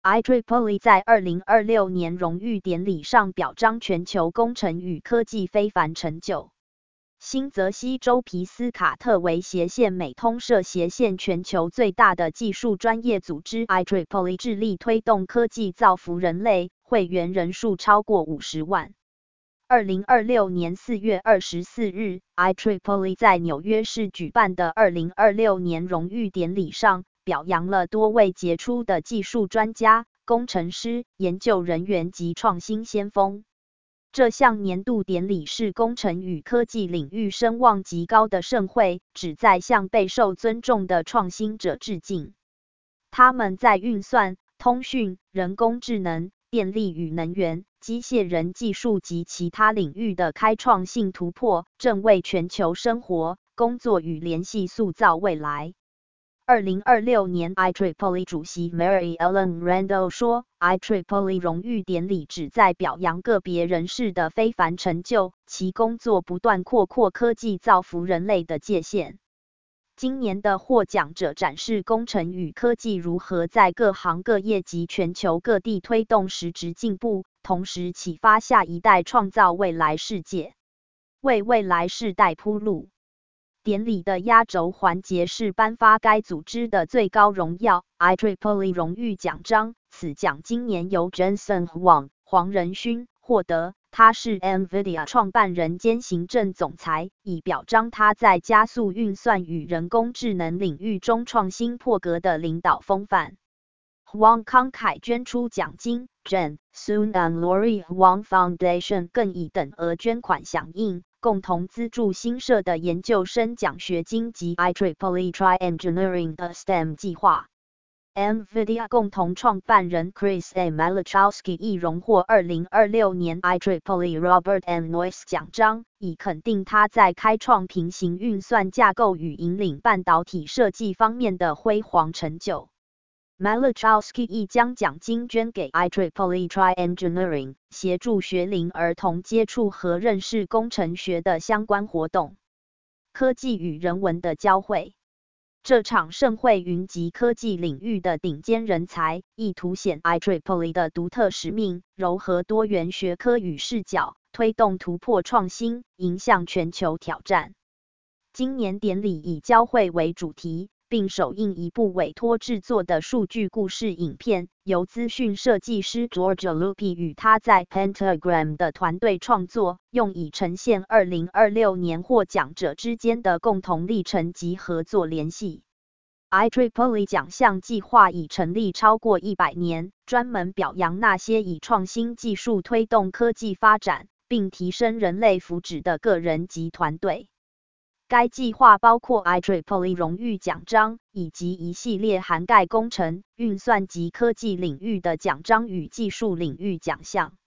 IEEE 在2026年荣誉典礼上表彰全球工程与科技非凡成就。新泽西州皮斯卡特为斜线美通社斜线全球最大的技术专业组织 IEEE 致力推动科技造福人类，会员人数超过50万。2026年4月24日 ，IEEE 在纽约市举办的2026年荣誉典礼上，表扬了多位杰出的技术专家、工程师、研究人员及创新先锋。这项年度典礼是工程与科技领域声望极高的盛会，旨在向备受尊重的创新者致敬。他们在运算、通讯、人工智能、电力与能源、机械人技术及其他领域的开创性突破，正为全球生活、工作与联系塑造未来。2026年 IEEE 主席 Mary Ellen Randall 说 ，IEEE 荣誉典礼旨在表扬个别人士的非凡成就，其工作不断扩科技造福人类的界限。今年的获奖者展示工程与科技如何在各行各业及全球各地推动实质进步，同时启发下一代创造未来世界，为未来世代铺路。典礼的压轴环节是颁发该组织的最高荣耀 IEEE 荣誉奖章，此奖今年由 Jensen Huang 黄仁勋获得，他是 NVIDIA 创办人兼行政总裁，以表彰他在加速运算与人工智能领域中创新破格的领导风范。Huang 慷慨捐出奖金 ，Jen, Sun and Lori Huang Foundation 更以等额捐款响应，共同资助新设的研究生奖学金及 IEEE Try Engineering 的 STEM 计划。NVIDIA 共同创办人 Chris A. Malachowski 亦荣获2026年 IEEE Robert M. Noyce 奖章，以肯定他在开创平行运算架构与引领半导体设计方面的辉煌成就。Malachowski 亦将奖金捐给 IEEE Try Engineering， 协助学龄儿童接触和认识工程学的相关活动。科技与人文的交汇。这场盛会云集科技领域的顶尖人才，亦凸显 IEEE 的独特使命，糅合多元学科与视角，推动突破创新，迎向全球挑战。今年典礼以交汇为主题，并首映一部委托制作的数据故事影片，由资讯设计师 Georgia Lupi 与他在 Pentagram 的团队创作，用以呈现2026年获奖者之间的共同历程及合作联系。IEEE 奖项计划已成立超过100年，专门表扬那些以创新技术推动科技发展，并提升人类福祉的个人及团队。该计划包括 IEEE 荣誉奖章，以及一系列涵盖工程、运算及科技领域的奖章与技术领域奖项。